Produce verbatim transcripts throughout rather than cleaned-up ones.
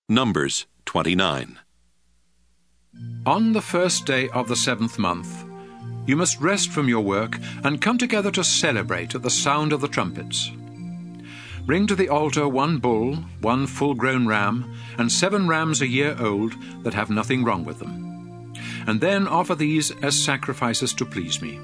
Numbers twenty-nine. On the first day of the seventh month, you must rest from your work and come together to celebrate at the sound of the trumpets. Bring to the altar one bull, one full-grown ram, and seven rams a year old that have nothing wrong with them. And then offer these as sacrifices to please me.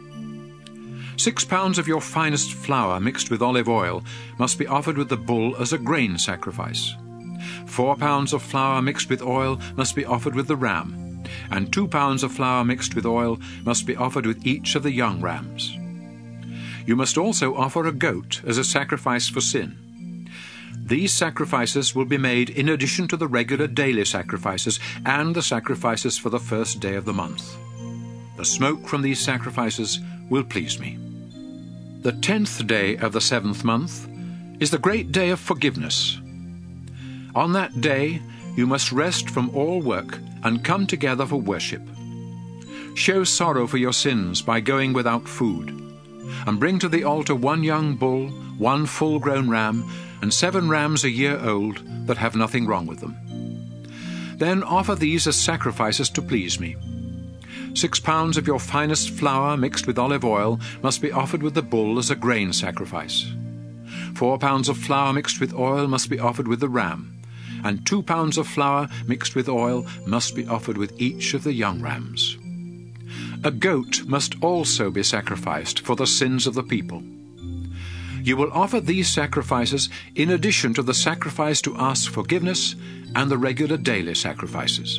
Six pounds of your finest flour mixed with olive oil must be offered with the bull as a grain sacrifice. Four pounds of flour mixed with oil must be offered with the ram, and two pounds of flour mixed with oil must be offered with each of the young rams. You must also offer a goat as a sacrifice for sin. These sacrifices will be made in addition to the regular daily sacrifices and the sacrifices for the first day of the month. The smoke from these sacrifices will please me. The tenth day of the seventh month is the great day of forgiveness. On that day you must rest from all work and come together for worship. Show sorrow for your sins by going without food, and bring to the altar one young bull, one full-grown ram, and seven rams a year old that have nothing wrong with them. Then offer these as sacrifices to please me. Six pounds of your finest flour mixed with olive oil must be offered with the bull as a grain sacrifice. Four pounds of flour mixed with oil must be offered with the ram, and two pounds of flour mixed with oil must be offered with each of the young rams. A goat must also be sacrificed for the sins of the people. You will offer these sacrifices in addition to the sacrifice to ask forgiveness and the regular daily sacrifices.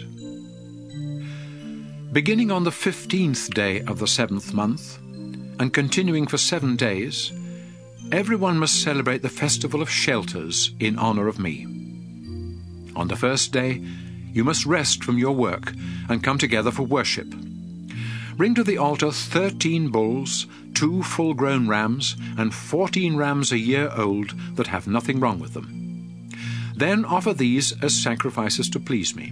Beginning on the fifteenth day of the seventh month, and continuing for seven days, everyone must celebrate the festival of shelters in honor of me. On the first day, you must rest from your work and come together for worship. Bring to the altar thirteen bulls, two full-grown rams, and fourteen rams a year old that have nothing wrong with them. Then offer these as sacrifices to please me.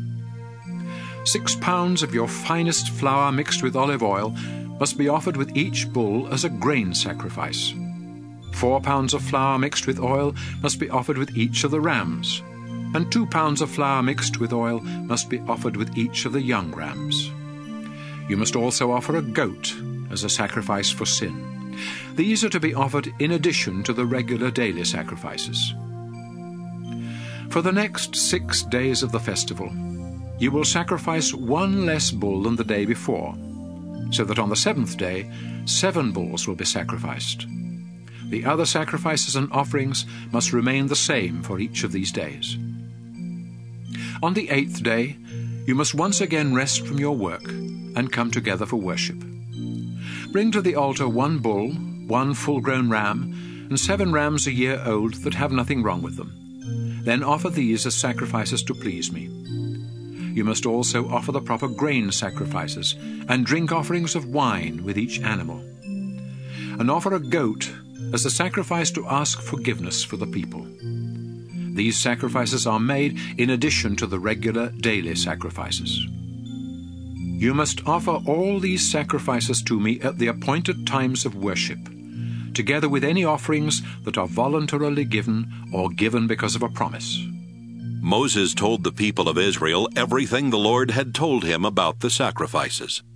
Six pounds of your finest flour mixed with olive oil must be offered with each bull as a grain sacrifice. Four pounds of flour mixed with oil must be offered with each of the rams, and two pounds of flour mixed with oil must be offered with each of the young rams. You must also offer a goat as a sacrifice for sin. These are to be offered in addition to the regular daily sacrifices. For the next six days of the festival, you will sacrifice one less bull than the day before, so that on the seventh day, seven bulls will be sacrificed. The other sacrifices and offerings must remain the same for each of these days. On the eighth day, you must once again rest from your work and come together for worship. Bring to the altar one bull, one full-grown ram, and seven rams a year old that have nothing wrong with them. Then offer these as sacrifices to please me. You must also offer the proper grain sacrifices and drink offerings of wine with each animal. And offer a goat as a sacrifice to ask forgiveness for the people. These sacrifices are made in addition to the regular daily sacrifices. You must offer all these sacrifices to me at the appointed times of worship, together with any offerings that are voluntarily given or given because of a promise. Moses told the people of Israel everything the Lord had told him about the sacrifices.